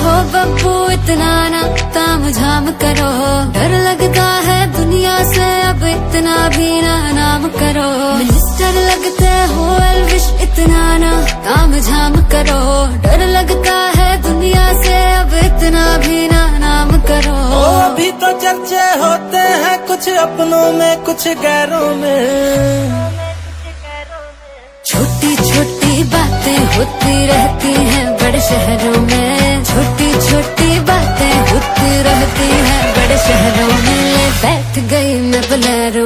हो बब्बू इतना ना ताम झाम करो, डर लगता है दुनिया से अब इतना भी ना नाम करो। मिनिस्टर लगते हो एल्विश इतना ना ताम झाम करो, डर लगता है दुनिया से अब इतना भी ना नाम करो। अभी तो चर्चे होते हैं कुछ अपनों में कुछ गैरों में, छोटी छोटी बातें होती रहती हैं बड़े शहरों में, छोटी छोटी बातें होती रहती हैं बड़े शहरों में। बैठ गई मैं बोलेरो